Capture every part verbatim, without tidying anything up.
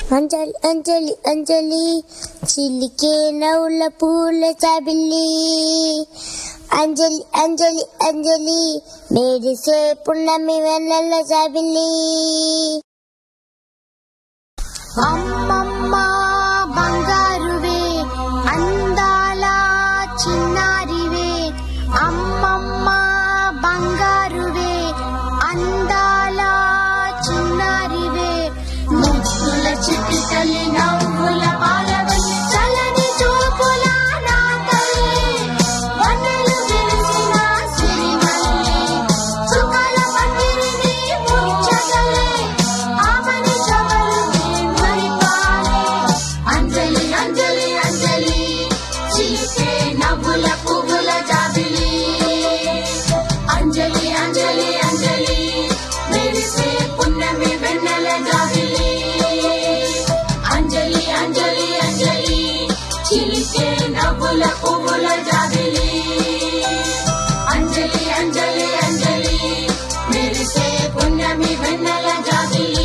అంజలి అంజలి అంజలి చిలికే నవ్వుల పూల చాబిల్లి అంజలి అంజలి అంజలి మెరిసే పున్నమి వెన్నెల చాబిల్లి. అమ్మమ్మ బంగారువే అందాల చిన్నారివే, అమ్మమ్మ బంగారువే అందాల చిన్నారివే, ముద్దుల చిట్టి తల్లి నవ్వుల పాలవల్లి చలని చూపుల నా తల్లి, వన్నెలు విరిసిన సిరిమల్లి చుక్కల పందిరిని ముచ్చగలే ఆమని చవరుని మరిపాలే. అంజలి అంజలి అంజలి చిలికే నవ్వుల పువ్వుల జాబిలి, అంజలి అంజలి అంజలి మెరిసే పున్నమి వెన్నెల జాబిలి, అంజలి అంజలి అంజలి చిలికే నవ్వుల పువ్వుల జాబిలి, అంజలి అంజలి అంజలి మెరిసే పున్నమి వెన్నెల జాబిలి.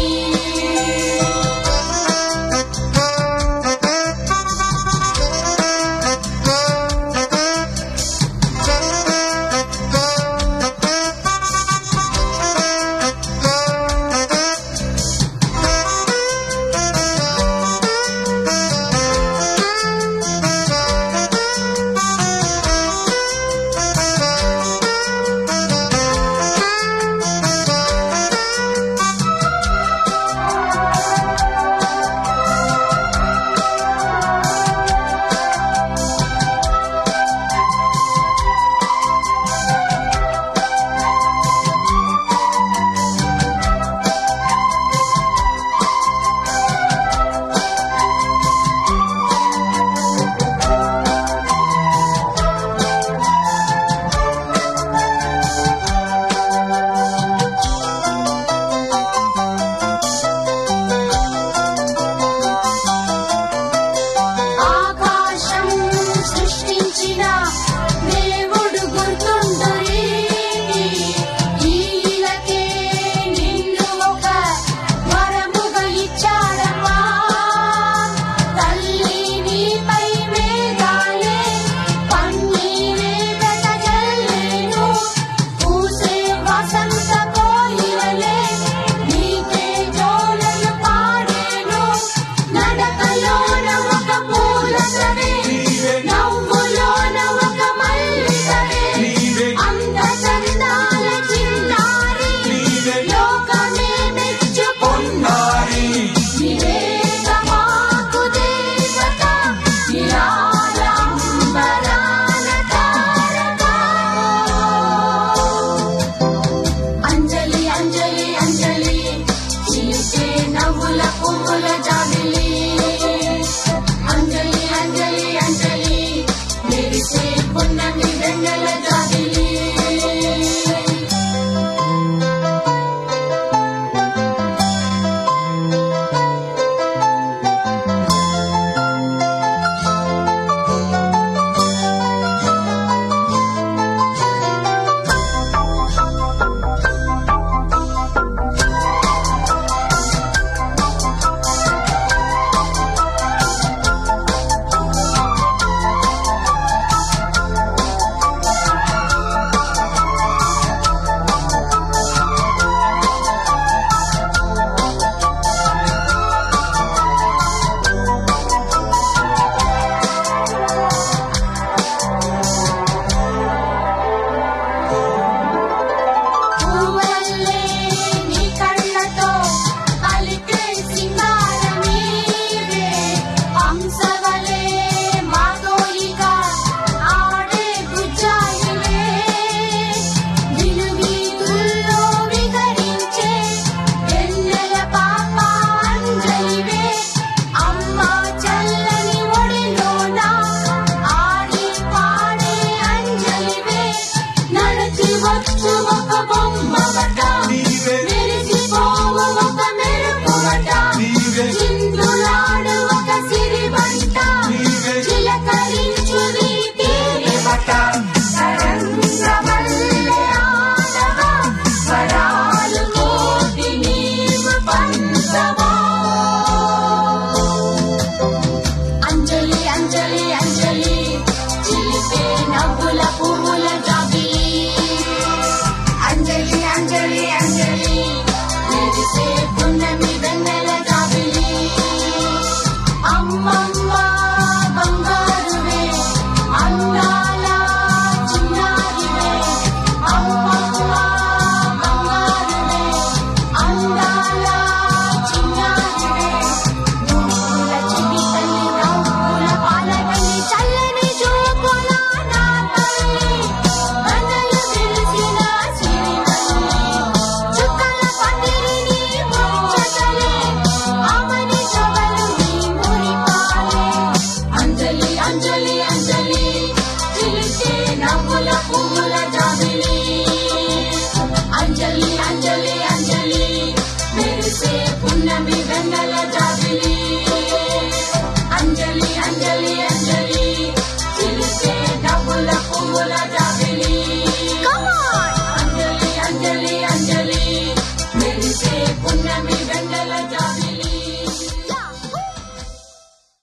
Come